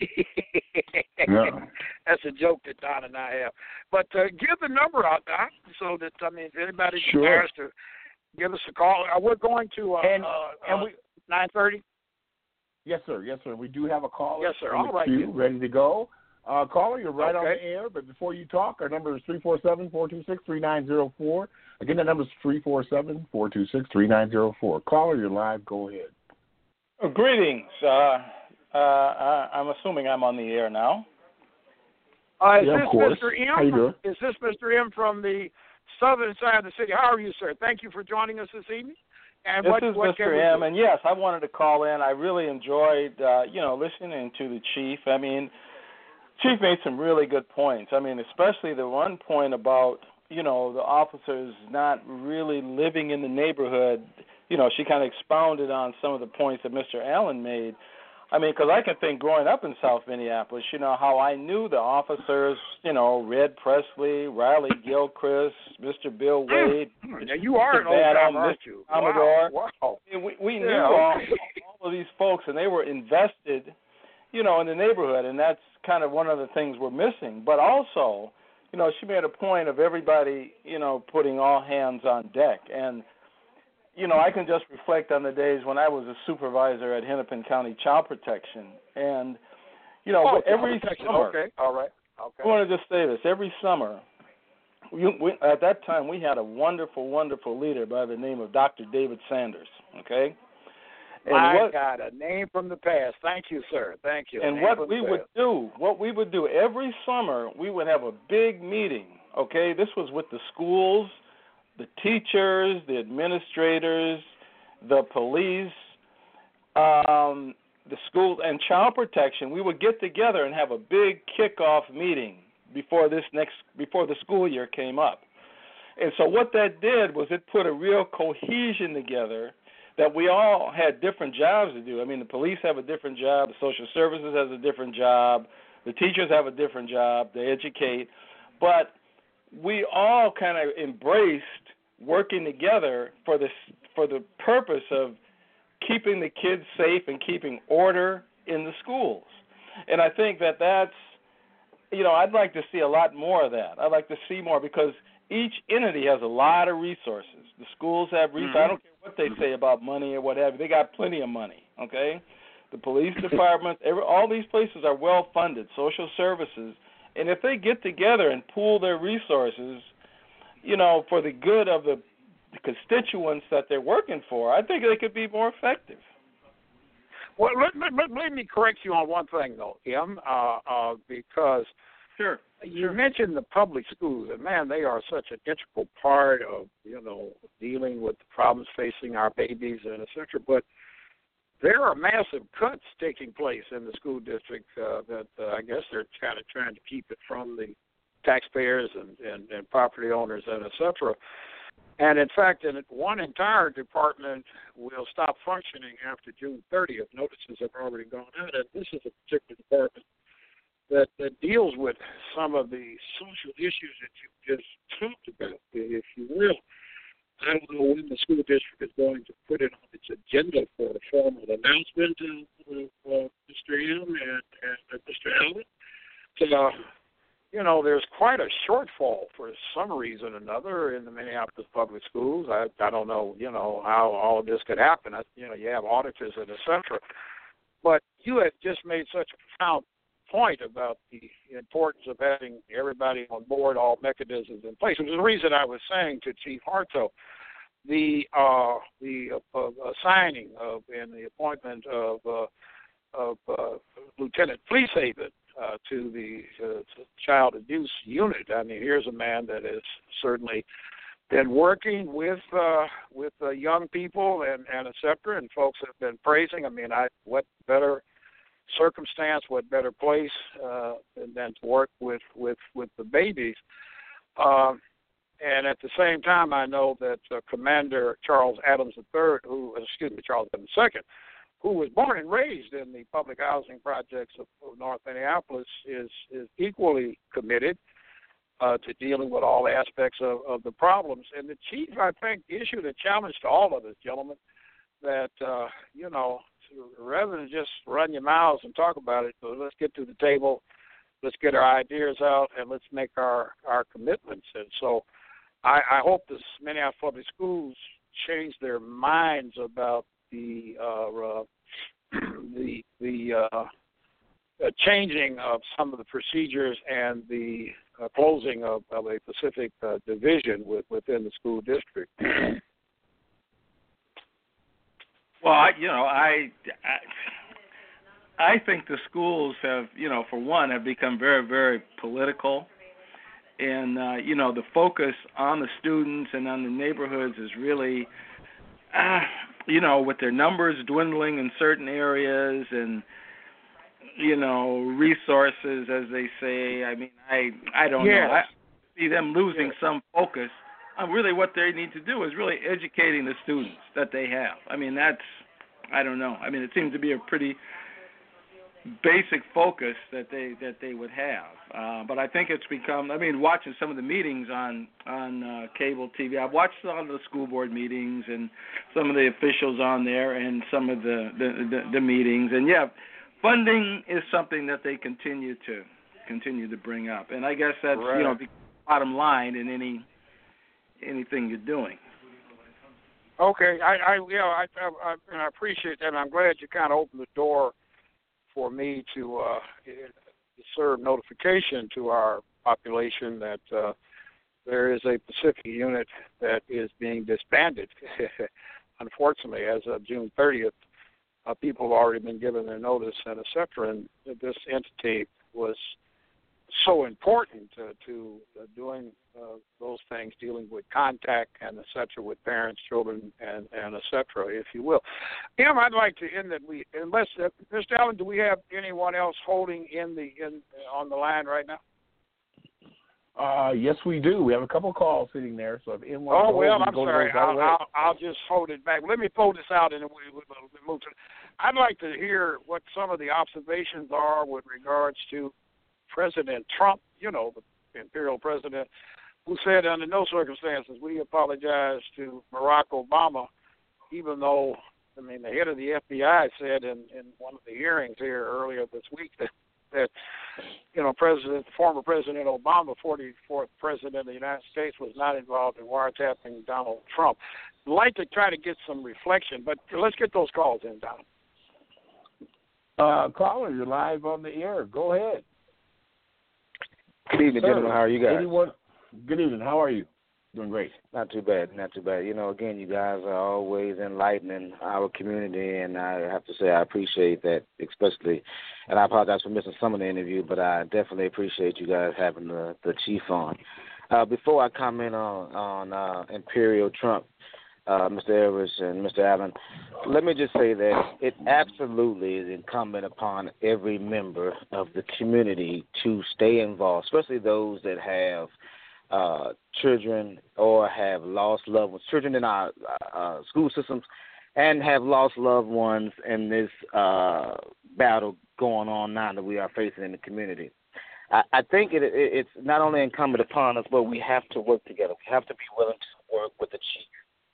Yeah. That's a joke that Don and I have. But uh, give the number out, Don, so that, I mean, if anybody Sure. desires to give us a call. Uh, we're going to uh, And- uh, and uh, we- nine thirty. Yes, sir. Yes, sir. We do have a caller. Yes, sir. in All the right, queue, you- ready to go. Uh, caller, you're right on Okay. the air, but before you talk, our number is three four seven, four two six, three nine zero four. Again, that number is three four seven, four two six, three nine zero four. Caller, you're live. Go ahead. Oh, greetings. Uh, uh, I, I'm assuming I'm on the air now. Uh, is Yeah, of this course. Mister M? How you doing? Is this Mister M from the southern side of the city? How are you, sir? Thank you for joining us this evening. And This what, is what can Mister we M, do? and yes, I wanted to call in. I really enjoyed, uh, you know, listening to the chief. I mean, Chief made some really good points. I mean, especially the one point about, you know, the officers not really living in the neighborhood. You know, she kind of expounded on some of the points that Mister Allen made. I mean, because I can think growing up in South Minneapolis, you know, how I knew the officers, you know, Red Presley, Riley Gilchrist, Mister Bill Wade. Now, you are an Mister old Van timer, Om, aren't Mister you? Commodore. Wow. wow. I mean, we we knew Yeah, all, okay. all of these folks, and they were invested, you know, in the neighborhood, and that's kind of one of the things we're missing. But also, you know, she made a point of everybody, you know, putting all hands on deck. And, you know, I can just reflect on the days when I was a supervisor at Hennepin County Child Protection. And, you know, Oh, every protection. summer, Okay, all right. Okay. I want to just say this, every summer, we, we, at that time we had a wonderful, wonderful leader by the name of Doctor David Sanders, okay? And My what, God, a name from the past. Thank you, sir. Thank you. A And name what from we the would past. do, what we would do every summer, we would have a big meeting, okay? This was with the schools, the teachers, the administrators, the police, um, the school, and child protection. We would get together and have a big kickoff meeting before this next, before the school year came up. And so what that did was it put a real cohesion together that we all had different jobs to do. I mean, the police have a different job, the social services has a different job, the teachers have a different job, they educate. But we all kind of embraced working together for this for the purpose of keeping the kids safe and keeping order in the schools. And I think that that's, you know, I'd like to see a lot more of that. I'd like to see more because each entity has a lot of resources. The schools have resources. Mm-hmm. I don't care what they say about money or what have you. They got plenty of money, okay? The police department, every, all these places are well funded, social services. And if they get together and pool their resources, you know, for the good of the, the constituents that they're working for, I think they could be more effective. Well, let, let, let, let me correct you on one thing, though, Em, uh, uh, because Sure. you mentioned the public schools, and, man, they are such an integral part of, you know, dealing with the problems facing our babies and et cetera. But there are massive cuts taking place in the school district uh, that uh, I guess they're kind of trying to keep it from the taxpayers and, and, and property owners and et cetera. And, in fact, in one entire department will stop functioning after June thirtieth. Notices have already gone out, and this is a particular department that, that deals with some of the social issues that you just talked about, if you will. I don't know when the school district is going to put it on its agenda for a formal announcement of uh, Mister M and, and Mister Allen. So, you know, there's quite a shortfall for some reason or another in the Minneapolis public schools. I, I don't know, you know, how all of this could happen. I, you know, you have auditors and et cetera. But you have just made such a profound point about the importance of having everybody on board, all mechanisms in place. It was the reason I was saying to Chief Harto, the uh, the uh, assigning of and the appointment of uh, of uh, Lieutenant Fleecehaven uh, to the uh, child abuse unit. I mean, here's a man that has certainly been working with uh, with uh, young people and and et cetera, and folks have been praising. I mean, I what better circumstance, what better place uh, than to work with, with, with the babies. Uh, and at the same time, I know that uh, Commander Charles Adams the third, who, excuse me, Charles Adams the second, who was born and raised in the public housing projects of, of North Minneapolis, is is equally committed uh, to dealing with all aspects of, of the problems. And the chief, I think, issued a challenge to all of us, gentlemen, that, uh, you know, rather than just run your mouths and talk about it, but let's get to the table, let's get our ideas out, and let's make our, our commitments. And so I, I hope the Minneapolis Public Schools change their minds about the uh, uh, the the uh, uh, changing of some of the procedures and the uh, closing of, of a Pacific uh, division with, within the school district. Well, I, you know, I, I I think the schools have, you know, for one, have become very, very political. And, uh, you know, the focus on the students and on the neighborhoods is really, uh, you know, with their numbers dwindling in certain areas and, you know, resources, as they say. I mean, I I don't yes. know. I see them losing yes. some focus. Uh, really what they need to do is really educating the students that they have. I mean, that's, I don't know. I mean, it seems to be a pretty basic focus that they that they would have. Uh, but I think it's become, I mean, watching some of the meetings on, on uh, cable T V, I've watched some of the school board meetings and some of the officials on there and some of the, the, the, the meetings. And, yeah, funding is something that they continue to continue to bring up. And I guess that's, right. you know, the bottom line in any anything you're doing. Okay, I, I yeah, I, I, and I appreciate that. And I'm glad you kind of opened the door for me to uh, serve notification to our population that uh, there is a Pacific unit that is being disbanded. Unfortunately, as of June thirtieth, uh, people have already been given their notice and et cetera. And this entity was so important uh, to uh, doing uh, those things, dealing with contact and et cetera with parents, children, and, and et cetera, if you will. Em, I'd like to end that we, unless, uh, Mister Allen, do we have anyone else holding in the in on the line right now? Uh, yes, we do. We have a couple of calls sitting there. So if anyone oh goes, well, we I'm go sorry. right I'll, away. I'll I'll just hold it back. Let me fold this out and then we, we, we move to. I'd like to hear what some of the observations are with regards to President Trump, you know, the imperial president, who said under no circumstances we apologize to Barack Obama, even though, I mean, the head of the F B I said in, in one of the hearings here earlier this week that, that you know, President, former President Obama, forty-fourth President of the United States, was not involved in wiretapping Donald Trump. I'd like to try to get some reflection, but let's get those calls in, Donald. Uh, caller, you're live on the air. Go ahead. Good evening, Sir, gentlemen. How are you guys? Anyone? Good evening. How are you? Doing great. Not too bad, not too bad. You know, again, you guys are always enlightening our community, and I have to say I appreciate that, especially, and I apologize for missing some of the interview, but I definitely appreciate you guys having the, the chief on. Uh, before I comment on, on uh, Imperial Trump, uh, Mister Evers and Mister Allen, let me just say that it absolutely is incumbent upon every member of the community to stay involved, especially those that have uh, children or have lost loved ones, children in our uh, school systems, and have lost loved ones in this uh, battle going on now that we are facing in the community. I, I think it, it, it's not only incumbent upon us, but we have to work together. We have to be willing to work with the chief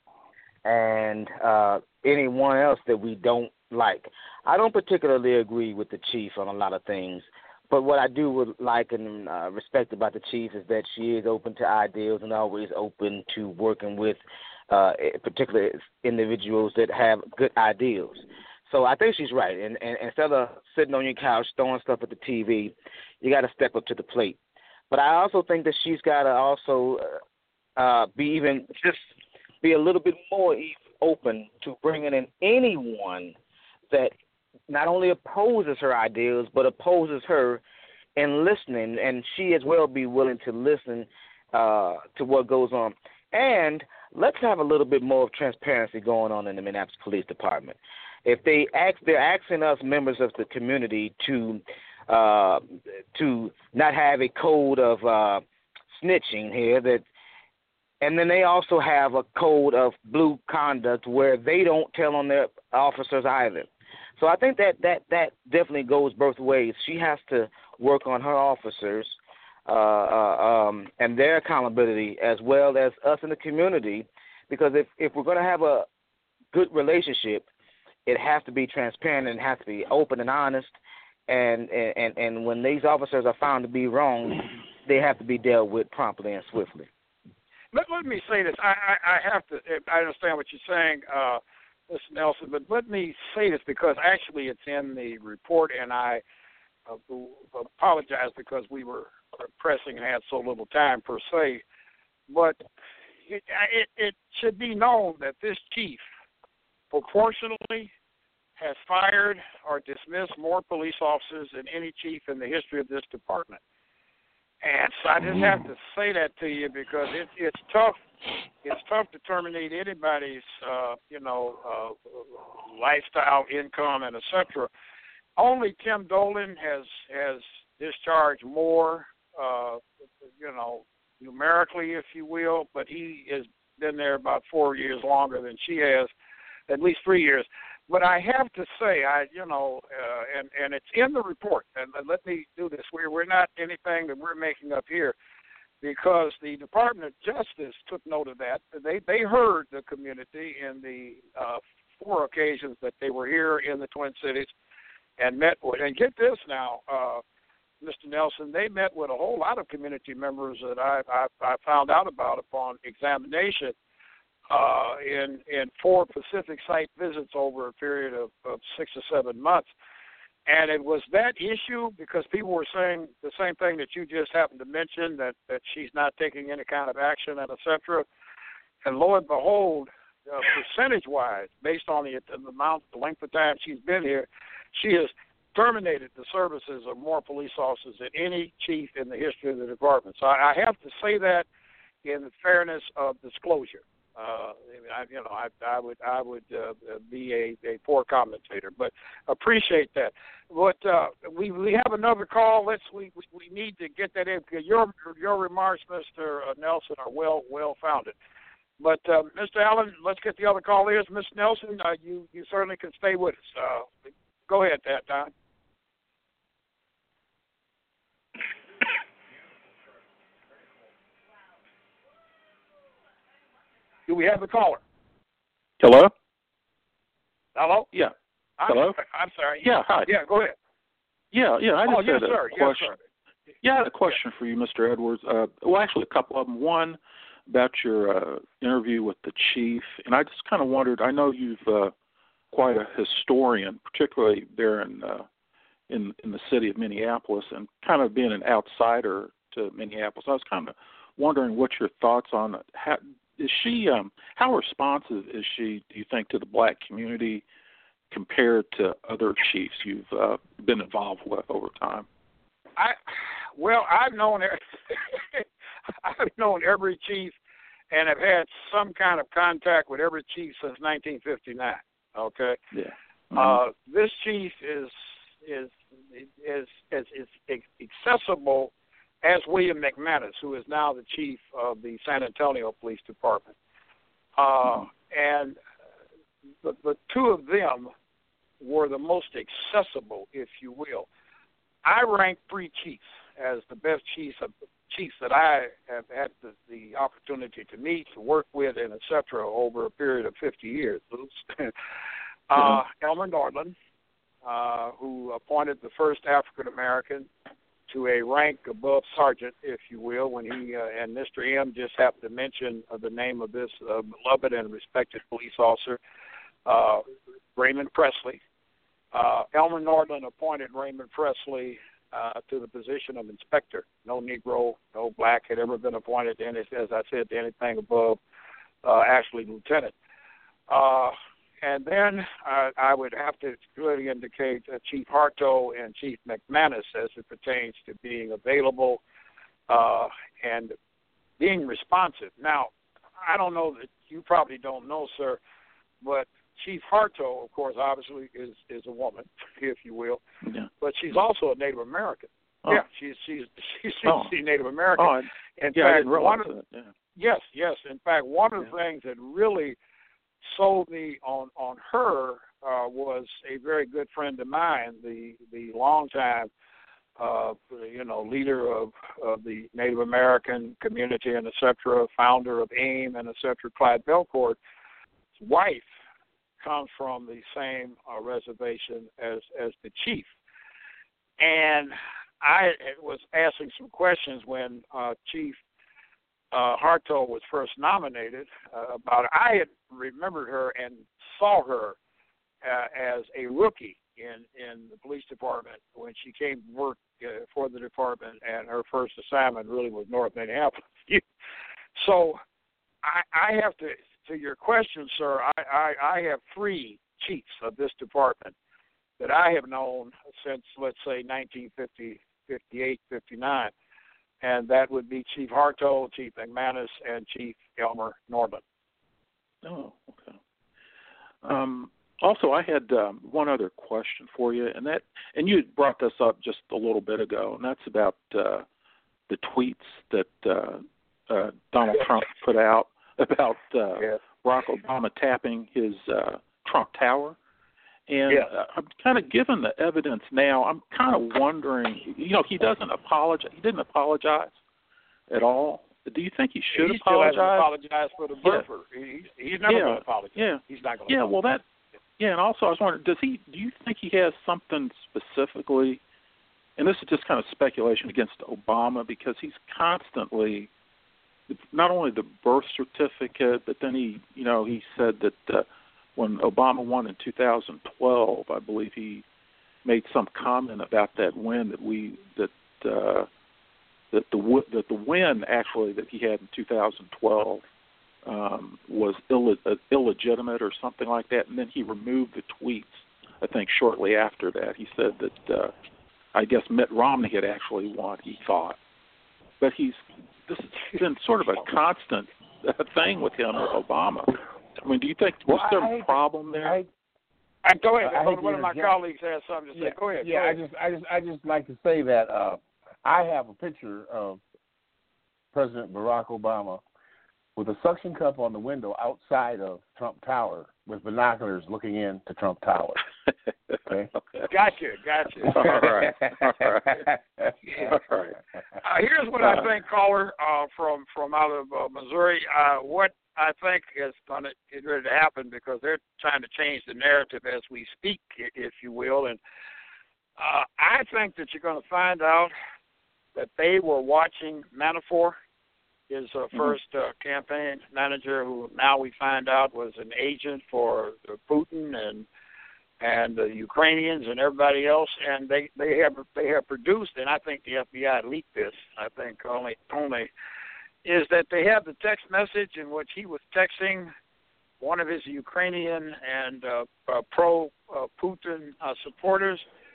and uh, anyone else that we don't like. I don't particularly agree with the chief on a lot of things, but what I do would like and uh, respect about the chief is that she is open to ideas and always open to working with uh, particular individuals that have good ideals. So I think she's right. And, and instead of sitting on your couch throwing stuff at the T V, you got to step up to the plate. But I also think that she's got to also uh, be even just be a little bit more open to bringing in anyone that not only opposes her ideals, but opposes her in listening, and she as well be willing to listen uh, to what goes on. And let's have a little bit more of transparency going on in the Minneapolis Police Department. If they ask, they're asking us members of the community to uh, to not have a code of uh, snitching here, that, and then they also have a code of blue conduct where they don't tell on their officers either. So I think that, that, that definitely goes both ways. She has to work on her officers uh, uh, um, and their accountability as well as us in the community, because if, if we're going to have a good relationship, it has to be transparent and it has to be open and honest. And, and, and when these officers are found to be wrong, they have to be dealt with promptly and swiftly. Let, let me say this. I, I, I have to – I understand what you're saying, uh, Mister Nelson, but let me say this because actually it's in the report, and I uh, apologize because we were pressing and had so little time per se. But it, it, it should be known that this chief proportionally has fired or dismissed more police officers than any chief in the history of this department. And so I just have to say that to you because it, it's tough. It's tough to terminate anybody's, uh, you know, uh, lifestyle, income, and et cetera. Only Tim Dolan has has discharged more, uh, you know, numerically, if you will, but he has been there about four years longer than she has, at least three years. But I have to say, I you know, uh, and and it's in the report. And let me do this. We're we're not anything that we're making up here, because the Department of Justice took note of that. They they heard the community in the uh, four occasions that they were here in the Twin Cities and met with. And get this now, uh, Mister Nelson, they met with a whole lot of community members that I I, I found out about upon examination. Uh, in in four Pacific site visits over a period of, of six or seven months. And it was that issue because people were saying the same thing that you just happened to mention, that, that she's not taking any kind of action and et cetera. And lo and behold, uh, percentage-wise, based on the, the amount, the length of time she's been here, she has terminated the services of more police officers than any chief in the history of the department. So I, I have to say that in the fairness of disclosure. Uh, I, you know, I, I would, I would uh, be a, a poor commentator, but appreciate that. But uh, we we have another call. Let's we we need to get that in because your your remarks, Mister Nelson, are well well founded. But uh, Mister Allen, let's get the other call. Here's Mister Nelson. Uh, you you certainly can stay with us. Uh, go ahead, that Don. Do we have the caller? Hello? Hello? Yeah. I'm, Hello? I'm sorry. Yeah, hi. Yeah, go ahead. Yeah, yeah, I just oh, yes, had a sir. question. Yes, sir. Yeah, I had a question for you, Mister Edwards. Uh, well, actually, a couple of them. One, about your uh, interview with the chief, and I just kind of wondered, I know you've uh, quite a historian, particularly there in, uh, in in the city of Minneapolis, and kind of being an outsider to Minneapolis. I was kind of wondering what your thoughts on it. How, Is she, um, how responsive is she, do you think, to the black community compared to other chiefs you've uh, been involved with over time? I, well, I've known, I've known every chief and have had some kind of contact with every chief since nineteen fifty-nine. Okay. Yeah. Mm-hmm. Uh, this chief is is is is, is accessible as William McManus, who is now the chief of the San Antonio Police Department. Uh, and the, the two of them were the most accessible, if you will. I rank three chiefs as the best chiefs of chiefs that I have had the, the opportunity to meet, to work with, and et cetera, over a period of fifty years. uh, Elmer Nordland, uh, who appointed the first African-American to a rank above sergeant, if you will, when he uh, and Mister M just happened to mention uh, the name of this uh, beloved and respected police officer, uh, Raymond Presley. Uh, Elmer Nordland appointed Raymond Presley uh, to the position of inspector. No Negro, no black had ever been appointed to any, as I said, to anything above uh, actually lieutenant. Uh, And then uh, I would have to clearly indicate uh, Chief Harto and Chief McManus as it pertains to being available uh, and being responsive. Now, I don't know that you probably don't know, sir, but Chief Harto, of course, obviously is, is a woman, if you will, yeah. but she's also a Native American. Oh. Yeah, she's she's she's, she's oh. Native American. Oh, in yeah, fact, I didn't realize one of, that. Yeah. Yes, yes. In fact, one of yeah. the things that really sold me on, on her uh, was a very good friend of mine, the the longtime, uh, you know, leader of, of the Native American community and et cetera, founder of AIM and et cetera, Clyde Belcourt's wife comes from the same uh, reservation as as the chief. And I was asking some questions when uh, Chief uh, Harto was first nominated uh, about it. I had remembered her and saw her uh, as a rookie in, in the police department when she came to work uh, for the department, and her first assignment really was North Minneapolis. So I, I have to, to your question, sir, I, I, I have three chiefs of this department that I have known since, let's say, nineteen fifty, fifty-eight, fifty-nine, and that would be Chief Harto, Chief McManus, and Chief Elmer Norman. Oh, okay. Um, also, I had um, one other question for you, and that, and you brought this up just a little bit ago, and that's about uh, the tweets that uh, uh, Donald Trump put out about uh, yes. Barack Obama tapping his uh, Trump Tower. And yes. uh, I'm kind of given the evidence now. I'm kind of wondering, you know, he doesn't apologize. He didn't apologize at all. Do you think he should he apologize? He still hasn't apologized for the burfer. Yeah. He, he's never yeah. going to apologize. Yeah. He's not going to Yeah, apologize. well, that, yeah, and also I was wondering, does he, do you think he has something specifically, and this is just kind of speculation against Obama, because he's constantly, not only the birth certificate, but then he, you know, he said that uh, when Obama won in two thousand twelve, I believe he made some comment about that win that we that uh, that the that the win actually that he had in two thousand twelve um, was Ill, uh, illegitimate or something like that, and then he removed the tweets. I think shortly after that, he said that uh, I guess Mitt Romney had actually won. He thought, but he's this has been sort of a constant thing with him with Obama. I mean, do you think was well, there a problem there? I, I, go ahead. I One of my colleagues has something to say. Yeah, go ahead. Yeah, go ahead. I just, I just, I just like to say that uh, I have a picture of President Barack Obama with a suction cup on the window outside of Trump Tower with binoculars looking into Trump Tower. Okay. Gotcha, gotcha. All right. All right. Yeah. All right. Uh, here's what I think, caller, uh, from from out of uh, Missouri. Uh, what I think is going to get ready to happen, because they're trying to change the narrative as we speak, if you will. And uh, I think that you're going to find out that they were watching Manafort, his uh, first uh, campaign manager, who now we find out was an agent for Putin and and the Ukrainians and everybody else, and they, they have they have produced, and I think the F B I leaked this. I think only only. is that they have the text message in which he was texting one of his Ukrainian and uh, uh, pro-Putin uh, supporters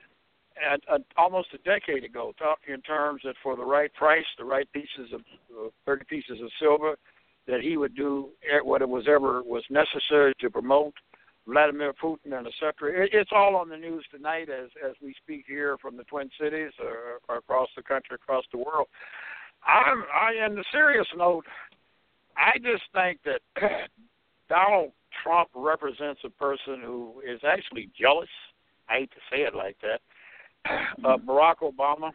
at, uh, almost a decade ago, talking in terms that for the right price, the right pieces of uh, thirty pieces of silver, that he would do what it was ever was necessary to promote Vladimir Putin and et cetera. It, it's all on the news tonight as as we speak here from the Twin Cities or, or across the country, across the world. I'm, I, on the serious note, I just think that Donald Trump represents a person who is actually jealous. I hate to say it like that. Uh, Barack Obama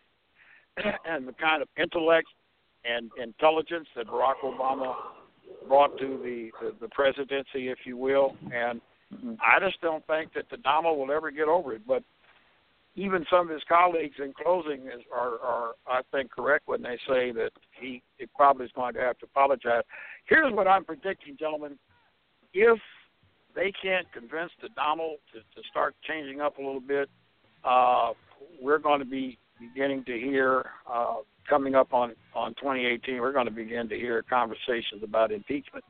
and the kind of intellect and intelligence that Barack Obama brought to the, the, the presidency, if you will. And I just don't think that the Donald will ever get over it. But even some of his colleagues in closing is, are, are, I think, correct when they say that he, he probably is going to have to apologize. Here's what I'm predicting, gentlemen. If they can't convince the Donald to, to start changing up a little bit, uh, we're going to be beginning to hear, uh, coming up on, on twenty eighteen, we're going to begin to hear conversations about impeachment.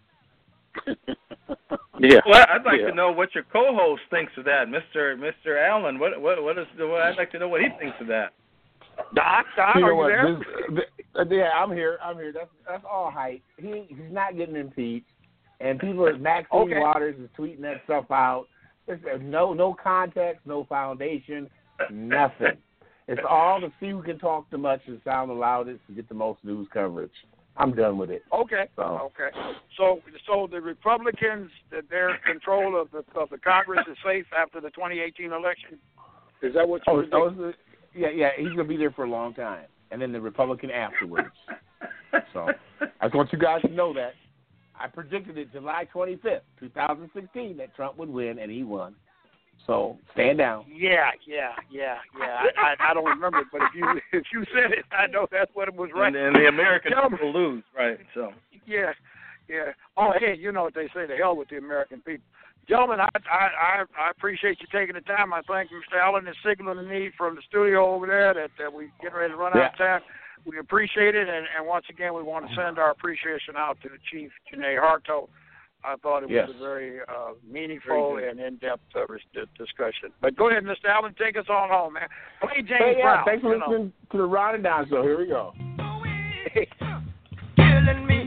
Yeah. Well, I'd like yeah. to know what your co-host thinks of that, Mister Mister Allen. What what what is the? What, I'd like to know what he thinks of that. Doc, Doc, you know are you what, there? this, yeah, I'm here. I'm here. That's that's all hype. He he's not getting impeached, and people, Maxine Okay. Waters is tweeting that stuff out. There's no no context, no foundation, nothing. It's all to see who can talk the much and sound the loudest to get the most news coverage. I'm done with it. Okay. So. Okay. So, so the Republicans, that their control of the of the Congress is safe after the twenty eighteen election. Is that what you? Oh, oh the, yeah, yeah. He's gonna be there for a long time, and then the Republican afterwards. So, I just want you guys to know that I predicted it July twenty-fifth, twenty sixteen, that Trump would win, and he won. So stand down. Yeah, yeah, yeah, yeah. I, I, I don't remember, but if you if you said it, I know that's what it was. Right. And, and the American people lose, right? So. Yeah, yeah. Oh, hey, you know what they say? The hell with the American people. Gentlemen, I I I appreciate you taking the time. I thank Mister Allen is signaling me from the studio over there that, that we're getting ready to run yeah. out of time. We appreciate it, and, and once again, we want to send our appreciation out to the Chief, Janae Harto. I thought it was yes. a very uh, meaningful and in-depth uh, discussion. But go ahead, Mister Allen, take us on home, man. Play James hey, yeah, Brown. Thanks for listening know. to the Ron and Don Show. Here we go. Killing me.